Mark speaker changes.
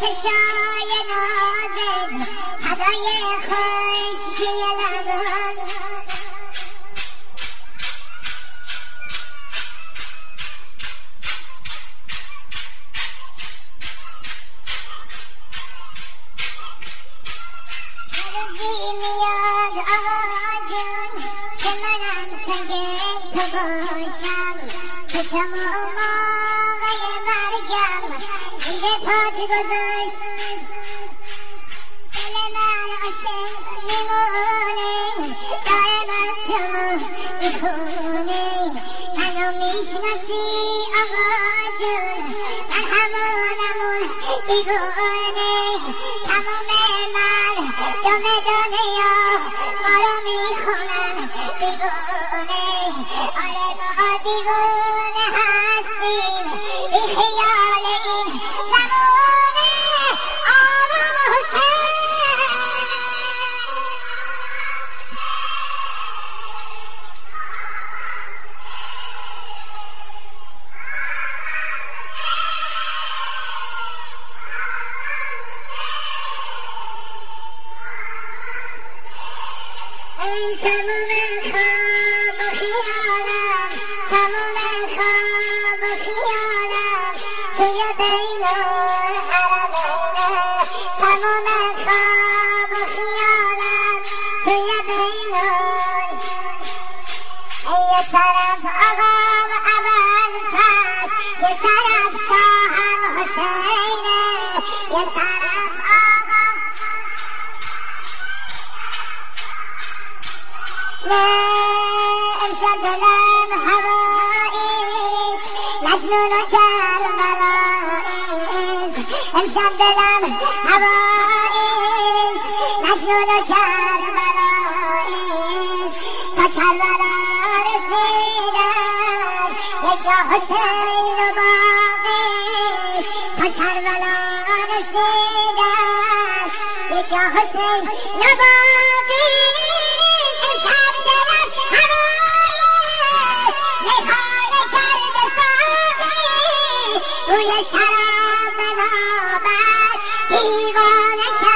Speaker 1: چشای نازت هدای خشکی لبان روزی میاد آقا جون که منم سنگ تو باشم چشم و موقع مرگم زیر پات گذاشت دل من عاشق میمونه دائم از شما میخونه منو میشناسی آقا جون من همونمون دیگونه تمام مردم دنیا ما رو میخونن دیگونه آره ما دیگونه هستیم بی خیال این زمونه آقا حسین تمام خواب و خیالم تمام خواب و خیالم توی بین الحرمینه تمام خواب و خیالم توی بین یه طرف آقام اول پس یه طرف شاهم حسینه یه طرف آقام امشب دلم هواییست مجنون و کربلاییست امشب دلم هواییست مجنون و کربلاییست تا کربلا رسیدم یک جا حسین و باقیست تا کربلا رسیدم یک جا حسین و باقیست امشب دلم هواییست میخانه کرده ساقی روی شراب بنابر دیوانه کرده